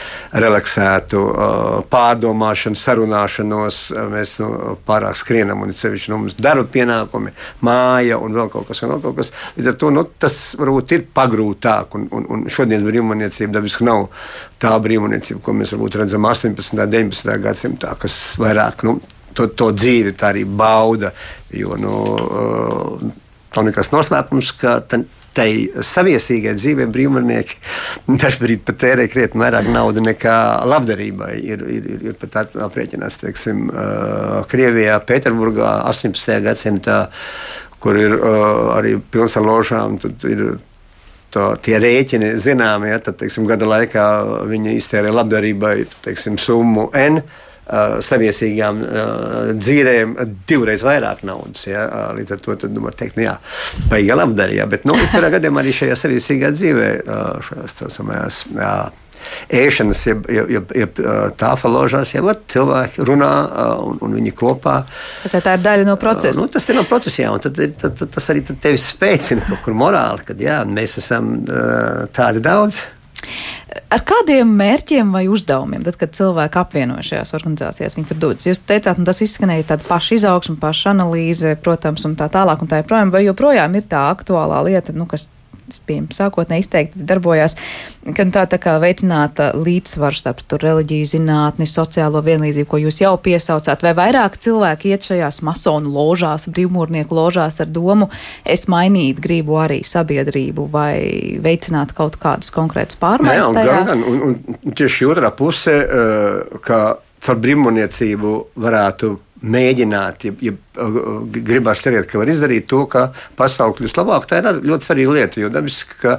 relaksētu pārdomāšanu, sarunāšanos. Mēs nu, pārāk skrienam un sevišķi nu, mums darba pienākumi, māja un vēl kaut kas. Un vēl kaut kas. Līdz ar to nu, tas varbūt ir pagrūtāk. Un, un, un šodienas brīvmūrniecība dabiski nav tā brīvmūrniecība, ko mēs varbūt redzam astoņpadsmitā, deviņpadsmitā gadsimtā, kas vairāk nu, to, to dzīvi tā arī bauda. Jo, nu, nav nekas noslēpums, ka tai saviesīgai dzīvē brīvmūrnieki dažbrīd pat tērē krietni vairāk naudu nekā labdarībai. Ir, ir, ir, ir pat aprēķināts, teiksim, Krievijā, Pēterburgā astoņpadsmitajā gadsimtā, kur ir arī pilns ar ložām, tad ir to, tie rēķini zināmi, ja, tad, teiksim, gada laikā viņi iztērē labdarībai, teiksim, summu N, Uh, saviesīgām uh, dzīrēm divreiz vairāk naudas. Ja? Uh, līdz ar to tad, nu, var teikt, nu jā, baigā labdarījā. Bet, nu, kurā gadījumā arī šajā saviesīgā dzīvē, uh, šajās causamajās uh, ēšanas, jeb, jeb, jeb, jeb tāfa ložās, jau cilvēki runā uh, un, un viņi kopā. Tā, tā ir daļa no procesa. Uh, nu, tas ir no procesa, jā, un tad, tad, tad, tas arī tad tevi spēcina kaut kur morāli, kad jā, mēs esam uh, tādi daudz. Ar kādiem mērķiem vai uzdevumiem, tad, kad cilvēki apvienojas šajās organizācijās, viņi tur dodas? Jūs teicāt, un tas izskanēja tāda paša izaugsme, paša analīze, protams, un tā tālāk, un tā joprojām, vai joprojām ir tā aktuālā lieta, nu, kas, pieņem, sākotnēji izteikti darbojās, ka nu, tā, tā kā veicināta līdzsvaru starp tur reliģiju, zinātni, sociālo vienlīdzību, ko jūs jau piesaucāt, vai vairāk cilvēki iet šajās masonu ložās, brīvmūrnieku ložās ar domu, es mainīt gribu arī sabiedrību vai veicināt kaut kādas konkrētas pārmaiņas tajā? Jā, gan, gan, un, un tieši otrā puse, ka caur brīvmūrniecību varētu mēģināt, ja, ja gribās cerēt, ka var izdarīt to, ka pasauli kļūst labāk, tā ir ļoti svarīga lieta, jo dabiski, ka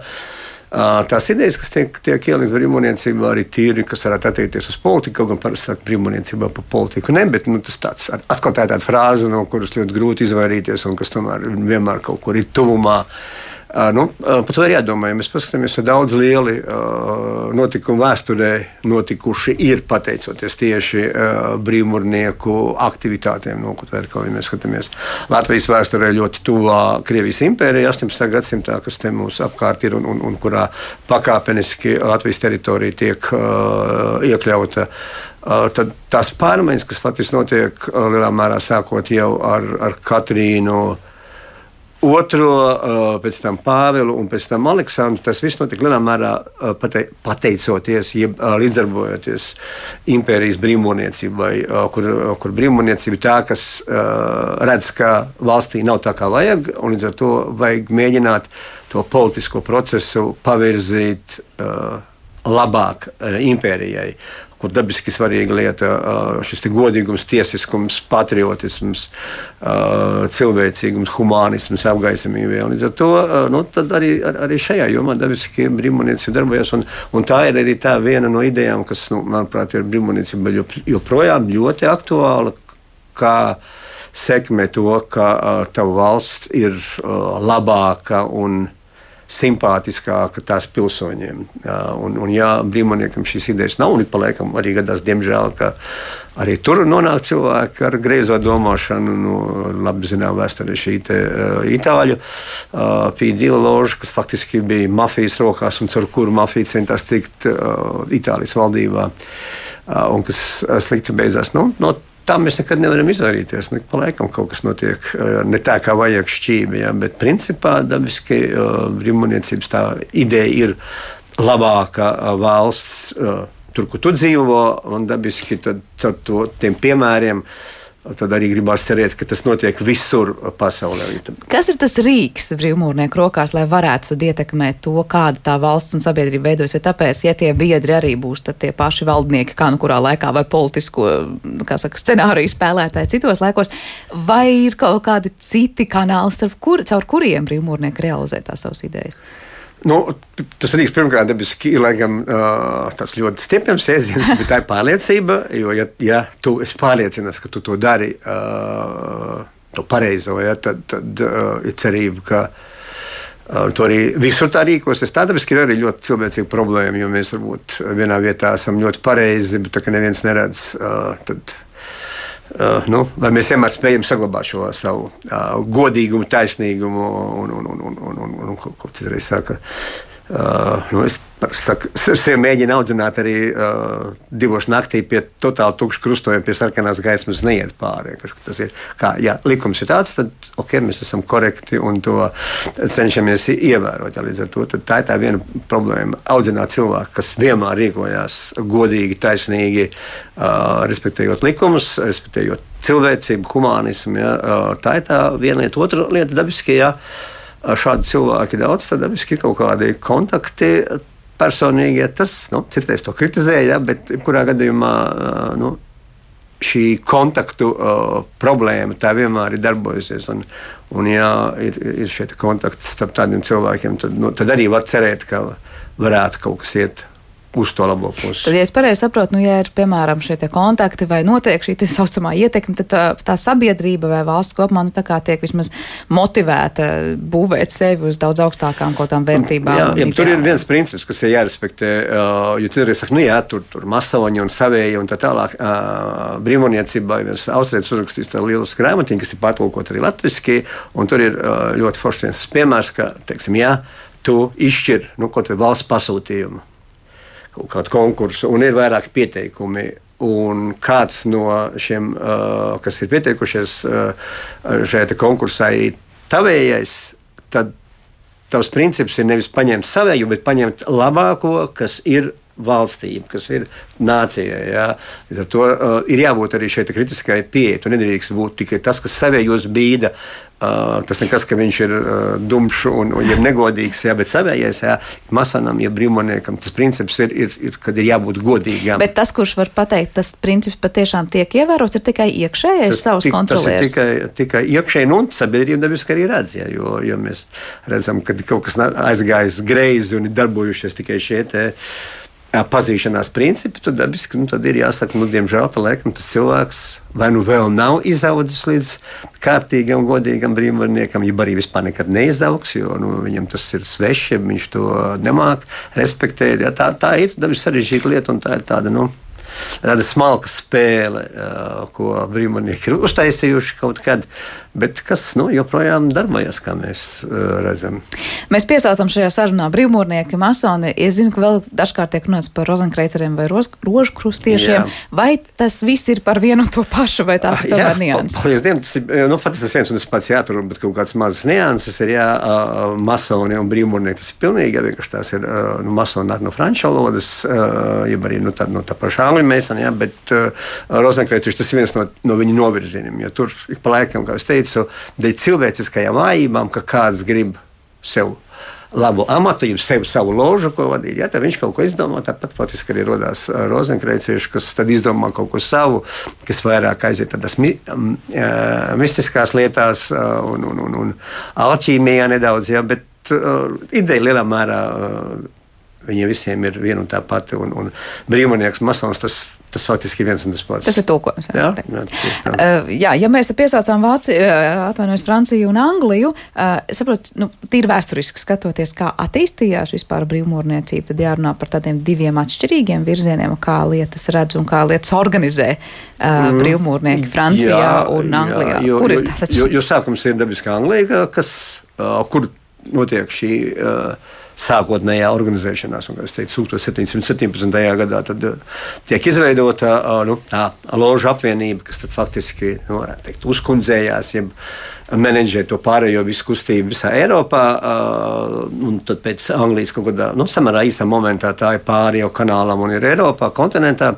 tās idejas, kas tiek, tiek ieliktas brīvmūrniecībā, arī tīri, kas varētu attiekties uz politiku, kaut gan parasti saka brīvmūrniecībā par politiku, ne, bet nu, tas tāds, atkal tā ir tāda frāze, no kuras ļoti grūti izvairīties un kas tomēr vienmēr kaut kur ir tuvumā. Uh, nu, uh, par to ir jādomā. Ja mēs paskatāmies, ka daudz lieli uh, notikumi vēsturē notikuši ir pateicoties tieši uh, brīvmūrnieku aktivitātēm. Nu, kaut vai, ja mēs skatāmies Latvijas vēsturē ļoti tuvā Krievijas impērija astoņpadsmitajā gadsimtā, kas te mūs apkārt ir un, un, un kurā pakāpeniski Latvijas teritorija tiek uh, iekļauta. Uh, tad tās pārmaiņas, kas faktiski notiek uh, lielā mērā sākot jau ar, ar Katrīnu Otro, pēc tam Pāvilu un pēc tam Aleksandru, tas viss notika lielā mērā pateicoties, jeb līdzdarbojoties impērijas brīvmūrniecībai, kur, kur brīvmūrniecība ir tā, kas redz, ka valstī nav tā, kā vajag, un līdz ar to vajag mēģināt to politisko procesu pavirzīt labāk impērijai, kur dabiski svarīga lieta šis godīgums, tiesiskums, patriotisms, cilvēcīgums, humānisms, apgaisamība. Līdz ar to nu, arī, arī šajā jomā dabiski brīvmūrniecība darbojas, un, un tā ir arī tā viena no idejām, kas, nu, manuprāt, ir brīvmūrniecība joprojām ļoti aktuāla, kā sekmē to, ka tava valsts ir labāka un simpātiskāka tās pilsoņiem. Un, un ja brīvmūrniekam šīs idejas nav, un paliekam arī gadās, diemžēl, ka arī tur nonāk cilvēki ar greizo domāšanu, nu, labi zinām vēsturē šī te uh, itāļu uh, P D loža, kas faktiski bija mafijas rokās un caur kuru mafija centās tikt uh, Itālijas valdībā, uh, un kas uh, slikti beidzās. Nu, no tā mēs nekad nevaram izvairīties. Nu, pa laikam kaut kas notiek ne tā, kā vajag šķīvi, ja, bet principā dabiski brīvmūrniecības tā ideja ir labāka valsts tur, kur tu dzīvo, un dabiski tad caur to, tiem piemēriem tad arī gribās cerēt, ka tas notiek visur pasaulē. Kas ir tas rīks brīvmūrnieku rokās, lai varētu tad ietekmēt to, kāda tā valsts un sabiedrība veidojas? Jo tāpēc, ja tie biedri arī būs, tad tie paši valdnieki, kā nu kurā laikā, vai politisko, kā saka, scenāriju spēlētāji citos laikos, vai ir kaut kādi citi kanāli, starp kur, caur kuriem brīvmūrnieki realizē tās savas idejas? Nu, tas rīks pirmkārt dabiski ir laikam uh, tas ļoti stiprams jēdziens, bet tā ir pārliecība, jo ja, ja tu esi pārliecināts, ka tu to dari uh, to pareizo, ja, tad, tad uh, ir cerība, ka uh, tu arī visur tā rīkosies. Tā dabiski ir arī ļoti cilvēcīga problēma, jo mēs varbūt vienā vietā esam ļoti pareizi, bet tā, ka neviens neredz, uh, tad Uh, nu, vai mēs vienmēr spējam saglabāt šo savu uh, godīgumu, taisnīgumu un, un, un, un, un, un, un ko, ko citreiz saka. Uh, nu, es Sevi mēģina audzināt arī uh, divos naktī pie totāli tukša krustojuma, pie sarkanās gaismas neiet pāri. Tas ir, kā, ja likums ir tāds, tad ok, mēs esam korekti un to cenšamies ievērot. Ja, līdz ar to tā ir tā viena problēma. Audzināt cilvēku, kas vienmēr rīkojās godīgi, taisnīgi, uh, respektējot likumus, respektējot cilvēcību, humānismu. Ja, uh, tā ir tā viena lieta. Otra lieta dabiski, ja šādi cilvēki daudz, tad dabiski ir kaut kādi kontakti. Personīgi, ja tas, nu, citreiz to kritizēja, ja, bet kurā gadījumā nu, šī kontaktu uh, problēma tā vienmēr ir darbojusies. Un, un ja ir, ir šie kontakti starp tādiem cilvēkiem, tad, nu, tad arī var cerēt, ka varētu kaut kas iet uz to labo pusi. Tad, ja es pareizi saprotu, nu, ja ir, piemēram, šie kontakti vai notiek šī saucamā ietekme, tad tā, tā sabiedrība vai valsts kopumā, nu, tā kā tiek vismaz motivēta būvēt sevi uz daudz augstākām kaut tām vērtībām. Jā, jā, tur ir viens princips, kas ir jārespektē, jo citreiz saka, nu jā, tur, tur masoņi un savēji un tā tālāk. Brīvmūrniecībā viens austrietis uzrakstīs tā lielas grāmatiņu, kas ir pārtulkot arī latviski, un tur ir ļoti foršs viens piemērs, ka, teiksim, jā, tu izšķir, nu, kaut vai valsts pasūtījumu, kaut kādu konkursu, un ir vairāki pieteikumi. Un kāds no šiem, uh, kas ir pieteikušies uh, šajā konkursā, ir tavējais, tad tavs princips ir nevis paņemt savēju, bet paņemt labāko, kas ir valstība, kas ir nācijai. Ja. Līdz ar to uh, ir jābūt arī šeit kritiskai pieeja. Tu nedrīkst būt tikai tas, kas savējos bīda. Uh, tas nekas, ka viņš ir uh, dumšs un, un ir negodīgs, jā, bet savējais, jā, masonam, ja brīvmūrniekam, tas princips ir, ir, ir, kad ir jābūt godīgam. Bet tas, kurš var pateikt, tas princips patiešām tiek ievērots, ir tikai iekšējais savs kontrolieris. Tas ir tikai, tikai iekšēji, nu, un sabiedrība dabiski arī redz, jā, jo, jo mēs redzam, ka kaut kas aizgājis greizi un ir darbojušies tikai šie te pazīšanās principi, tad dabiski, nu, tad ir jāsaka, nu, diemžēl, tā laikam tas cilvēks vai nu vēl nav izaudzis līdz kārtīgam, godīgam brīvmūrniekam, ja arī vispār nekad neizaugs, jo nu, viņam tas ir sveši, viņš to nemāk respektēt. Ja, tā, tā ir dabiski sarežģīta lieta, un tā ir tāda, nu, tāda smalka spēle, ko brīvmūrnieki ir uztaisījuši kaut kad, bet kas nu, joprojām darbojas, kā mēs redzam. Mēs piesaucam šajā sarunā brīvmūrnieki, masoni. Es zinu, ka vēl dažkārt tiek runāts par rozenkreiceriem vai rožkrustiešiem. Vai tas viss ir par vienu to pašu, vai tās ir tomēr nianses? Paldies Dievam, tas ir, nu, faktiski tas viens un tas pats jātur, bet kaut kāds mazas nianses ir, jā, masoni un brīvmūrnieki, tas ir pilnīgi, ja vienkārši tās ir, nu, masoni nāk no franču valodas, jeb arī, nu, tā, no tā paša angļu mēsana, jā, bet uh, rozenkreicers tas ir viens no, no viņa novirzieniem, jo tur ik pa laikam, kā es teicu, dēļ cilvēciskajām vājībām, ka kāds grib sev labu amatu, jau sev savu ložu, ko vadīt, ja, tad viņš kaut ko izdomā, tāpat faktiski arī rodās uh, rozenkreicieši, kas tad izdomā kaut ko savu, kas vairāk aiziet tādās mi, um, uh, mistiskās lietās uh, un, un, un, un alķīmijā nedaudz, ja, bet uh, ideja lielā mērā uh, viņiem visiem ir viena un tā pati, un, un brīvmūrnieks, masons, tas, tas faktiski viens un tas pats. Tas ir tulkojums. Jā, jā, uh, jā, ja mēs te piesaucām Vāciju, atvainojos Franciju un Angliju, uh, es saprotu, nu, tīri vēsturiski skatoties, kā attīstījās vispār brīvmūrniecība, tad jārunā par tādiem diviem atšķirīgiem virzieniem, kā lietas redz un kā lietas organizē uh, brīvmūrnieki Francijā jā, un Anglijā. Jā, jo, kur ir tas atšķirības? Jo, jo sākums ir dabiskā Anglija, kas, uh, kur notiek šī uh, sākotnējā organizēšanās, un, kā es teicu, septiņsimt septiņpadsmitajā gadā tad tiek izveidota nu, tā ložu apvienība, kas tad faktiski, nu, varētu teikt, uzkundzējās, ja menedžē to pārējo visu kustību visā Eiropā, un tad pēc Anglijas kaut kādā, nu, samērā īsā momentā tā ir pāri jau kanālam un ir Eiropā, kontinentā,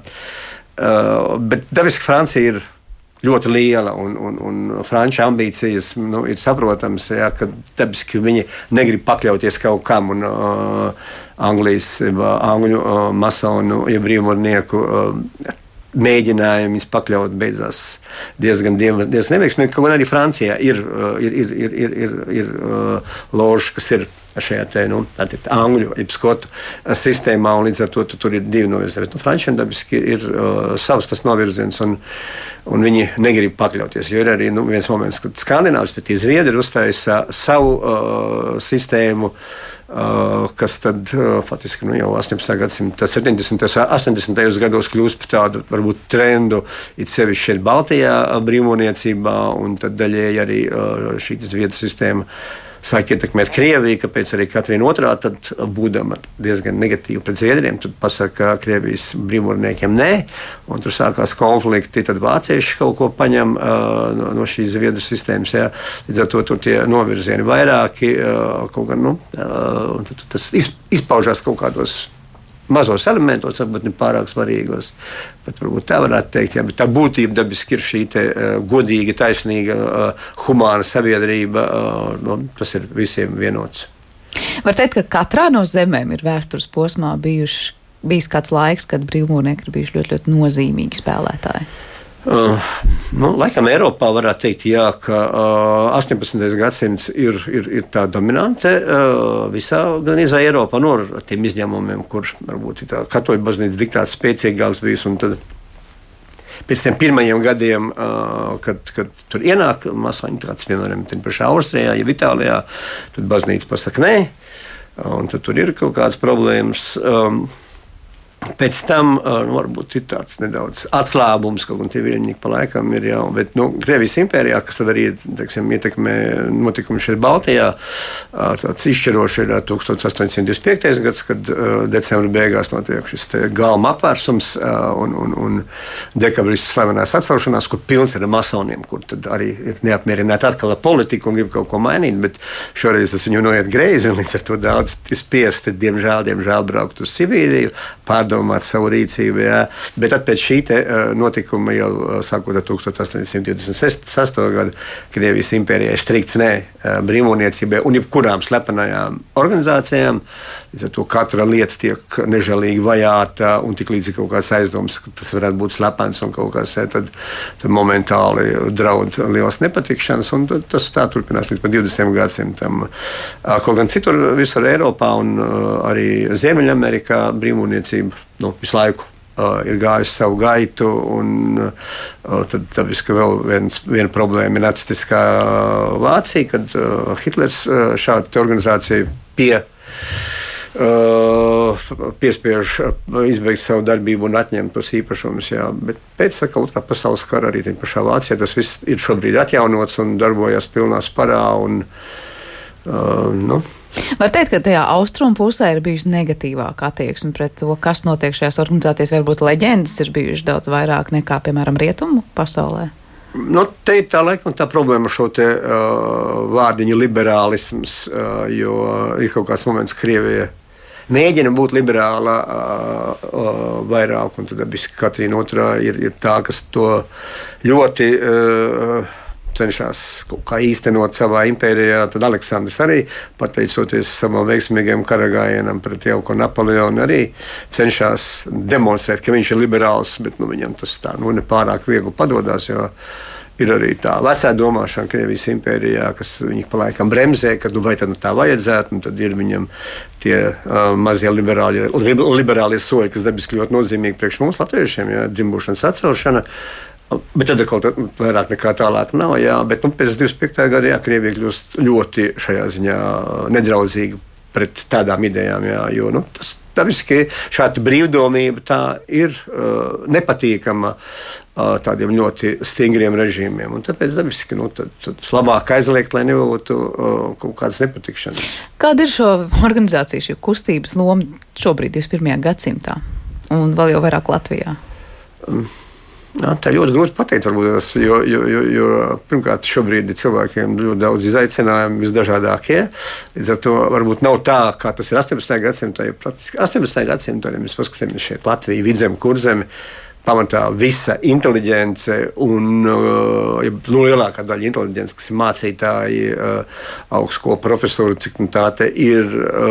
bet dabiski Francija ir ļoti liela, un, un, un franču ambīcijas nu, ir saprotams, ja, ka dabiski viņi negrib pakļauties kaut kam, un uh, Anglijas, angļu uh, masonu, ja brīvmūrnieku uh, mēģinājumi viņus pakļaut beidzās diezgan, diezgan neveiksmīgi, kaut gan arī Francijā ir, uh, ir, ir, ir, ir, ir, ir uh, ložas, kas ir šajā te, nu, tātad angļu, jeb skotu sistēmā, un līdz ar to tu, tur ir divi novirzieni. Nu, frančiem dabiski ir uh, savs tas novirziens, un, un viņi negrib pakļauties. Jo ir arī nu, viens moments, kad skandināvis, bet tie zviedri uztaisa savu uh, sistēmu, uh, kas tad uh, faktiski nu, jau astoņpadsmitā gadsimta septiņdesmitajos, astoņdesmitajos gados kļūst par tādu varbūt trendu, it sevišķi šeit Baltijā brīvmūrniecībā, un tad daļēji arī uh, šī zviedru sistēma sāk ietekmēt Krieviju, kāpēc arī Katrīna otrā, tad būdama diezgan negatīva pret Zviedriem, tad pasaka Krievijas brīvmūrniekiem nē, un tur sākās konflikti, tad vācieši kaut ko paņem uh, no, no šīs Zviedru sistēmas, jā. Līdz ar to tur tie novirzieni vairāki, uh, kaut gan, nu, uh, un tad tas izpaužās kaut kādos mazos elementos, varbūt ne pārāk svarīgos. Pat varbūt tā varētu teikt, jā, bet tā būtība dabiski ir šī te, uh, godīga, taisnīga, uh, humāna sabiedrība. Uh, nu, tas ir visiem vienots. Var teikt, ka katrā no zemēm ir vēstures posmā bijuši, bijis kāds laiks, kad brīvmūrnieki ir bijuši ļoti, ļoti nozīmīgi spēlētāji. Uh, nu, laikam Eiropā varētu teikt, jā, ka uh, astoņpadsmitais gadsimts ir, ir, ir tā dominante uh, visā gan izvai Eiropā, no ar tiem izņēmumiem, kur varbūt ir tā katoļu baznīcas diktāts spēcīgāks bijis, un tad pēc tiem pirmajiem gadiem, uh, kad, kad tur ienāk masoņi, tāds, piemēram, pašā Austrijā, ja Itālijā, tad baznīca pasaka nē, un tad tur ir kaut kādas problēmas. Um, Pēc tam nu, varbūt ir tāds nedaudz atslābums, kaut gan tie vienīgi pa laikam ir jau, bet nu, Krievijas impērijā, kas tad arī teiksim, ietekmē notikumi šeit Baltijā, tāds izšķiroši ir tukstovs astoņsimt divdesmit piektais gads, kad decembra beigās notiek šis galma apvērsums un, un, un dekabristu slavenās atcelšanās, kur pilns ir masoniem, kur tad arī ir neapmierināti atkal ar politiku un grib kaut ko mainīt, bet šoreiz tas viņu noiet greizi, un līdz ar to daudz spiesti, diemžēl, diemžēl braukt uz Sibīriju, pārdomāt savu rīcību, jā. Bet tad pēc šī te, uh, notikuma jau uh, sākot ar tūkstoš astoņsimt divdesmit sesto gadu Krievijas impērijai strikts nē uh, brīvmūrniecībai un jebkurām slepenajām organizācijām. Līdz ar to katra lieta tiek nežēlīgi vajāta un tik līdz ir kaut kāds aizdoms, ka tas varētu būt slepens un kaut kas, tad, tad momentāli draud liels nepatikšanas, un tas tā turpinās līdz pat divdesmitajam gadsimtam. Uh, kaut gan citur visur Eiropā un uh, arī Ziemeļamerikā brīvmūrniecība nu, visu laiku uh, ir gājusi savu gaitu, un uh, tad dabiski vēl viens, viena problēma ir nacistiskā Vācija, kad uh, Hitlers uh, šādu organizāciju pie, uh, piespiež uh, izbeigt savu darbību un atņemt tos īpašumus. Jā. Bet pēc saka, otrā pasaules kara arī pašā Vācijā tas viss ir šobrīd atjaunots un darbojas pilnā sparā. Un, uh, nu, Var teikt, ka tajā austrumu pusē ir bijusi negatīvāka attieksme pret to, kas notiek šajās organizācijās. Varbūt leģendas ir bijušas daudz vairāk nekā, piemēram, rietumu pasaulē. Nu, te ir tā laikam tā problēma šo te uh, vārdiņu liberālisms, uh, jo ir kaut kāds moments Krievija mēģina būt liberāla uh, uh, vairāk, un tad abiski Katrīna otrā ir, ir tā, kas to ļoti uh, cenšas kaut kā īstenot savā impērijā. Tad Aleksandrs arī, pateicoties savam veiksmīgajam karagājienam pret jauko Napoleonu, arī cenšas demonstrēt, ka viņš ir liberāls, bet nu, viņam tas tā nu, nepārāk viegli padodās, jo ir arī tā vecā domāšana Krievijas impērijā, kas viņi pa laikam bremzē, ka nu, vai tad nu, tā vajadzētu, un tad ir viņam tie uh, mazie liberālie, liberālie soļi, kas dabiski ļoti nozīmīgi priekš mums latviešiem, jā, dzimbušanas atcelšana. Bet tad atkal vairāk nekā tālāk nav, jā, bet nu, pēc divdesmit piektā gada jā, Krievija kļūst ļoti šajā ziņā nedraudzīga pret tādām idejām, jā, jo nu, tas dabiski šāda brīvdomība tā ir uh, nepatīkama uh, tādiem ļoti stingriem režīmiem, un tāpēc dabiski nu, tad, tad labāk aizliegt, lai nebūtu uh, kaut kādas nepatikšanas. Kāda ir šo organizāciju, šī kustības loma šobrīd divdesmit pirmajā gadsimtā un vēl jau vairāk Latvijā? Um, Jā, tā ļoti grūti pateikt, varbūt, jo, jo, jo, jo pirmkārt šobrīd ir cilvēkiem ļoti daudz izaicinājumu, visdažādākie. Līdz ar to varbūt nav tā, kā tas ir astoņpadsmitajā gadsimtā, jo praktiski astoņpadsmitajā gadsimtā, ja mēs paskatāmies šeit Latviju, Vidzemi, Kurzemi, pamatā visa inteliģence un ja, nu, lielākā daļa inteliģence, kas ir mācītāji, augstskolu profesori, cik nu tā te ir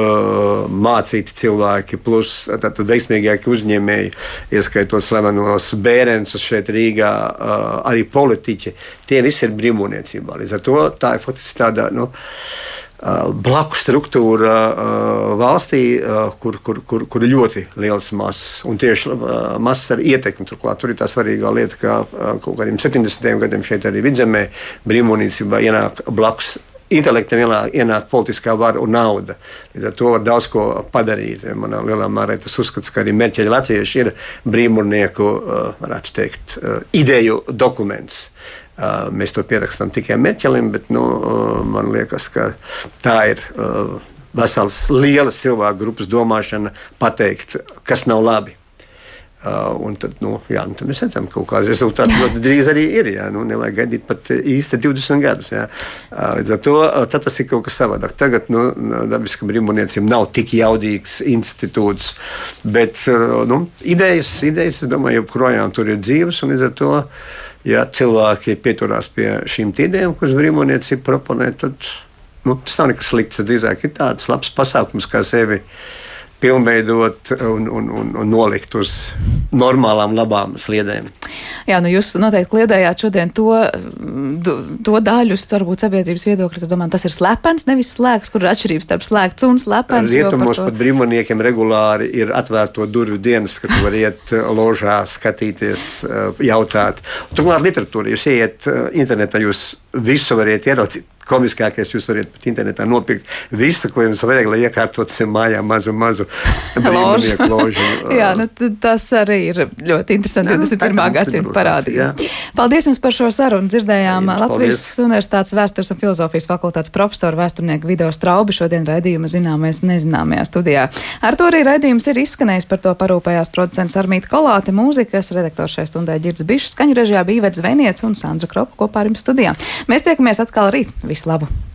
mācīti cilvēki, plus tātad veiksmīgāki uzņēmēji, ieskaitot slavenos Bērensus šeit Rīgā, arī politiķi, tie visi ir brīvmūrniecībā. Līdz ar to tā ir faktiski tāda, nu, blaku struktūra uh, valstī, uh, kur, kur, kur, kur ir ļoti liels masas, un tieši uh, masas ar ietekmi. Turklāt tur ir tā svarīgā lieta, ka uh, kaut kādiem septiņdesmitajiem gadiem šeit arī Vidzemē brīvmūrniecībā ienāk blakus intelektam ienāk, ienāk politiskā vara un nauda. Līdz ar to var daudz ko padarīt. Manā lielā mērā tas uzskats, ka arī mērķeļi latvieši ir brīvmūrnieku, uh, varētu teikt, uh, ideju dokuments. Mēs to pierakstām tikai Merķelim, bet nu, man liekas, ka tā ir vesels lielas cilvēku grupas domāšana pateikt, kas nav labi. Uh, un tad, nu, jā, nu, tad mēs redzam, ka kaut kāds rezultāts ļoti drīz arī ir. Jā, nu, nevajag gaidīt pat īsti divdesmit gadus. Jā. Uh, līdz ar to tad tas ir kaut kas savādāk. Tagad nu, dabiska brīvmūrniecība nav tik jaudīgs institūts, bet uh, nu, idejas, idejas, es domāju, joprojām tur ir dzīves. Un līdz ar to, ja cilvēki pieturās pie šīm idejām, kuras brīvmūrniecība proponē, tad nu, tas nav nekas slikts. Tas drīzāk ir tāds labs pasākums, kā sevi pilnveidot un, un, un, un nolikt uz normālām, labām sliedēm. Jā, nu jūs noteikti kliedējāt šodien to, to daļu, varbūt sabiedrības viedokļi, kas domā, tas ir slepens, nevis slēgts, kur ir atšķirības starp slēgts un slepens. Rietumos to... pat brīvmūrniekiem regulāri ir atvērto durvju dienas, kad tu var iet ložā, skatīties, jautāt. Turklāt literatūra, jūs iet internetā, jūs visu variet ieraudzīt. Komiskākais, jūs varat pat internetā nopirkt visu, ko jums vajag, lai iekārtot sev mājā mazu, mazu brīvmūrnieku ložu. Jā, nu, tas arī ir ļoti interesanti, divdesmit pirmā gadsimta parādība. Paldies jums par šo sarunu. Dzirdējām jā, Latvijas paldies. Universitātes vēstures un filozofijas fakultātes profesoru vēsturnieku Vido Straubi šodien raidījuma Zināmais nezināmajā studijā. Ar to arī raidījums ir izskanējis, par to parūpējās producents Armīta Kolāte, mūzikas redaktors šai stundai Ģirds Bišs, skaņu režijā bija Ivets Zvejniec un Sandra Kropa kopā ar jums studijā. Mēs tiekamies atkal rīt. Visu labu!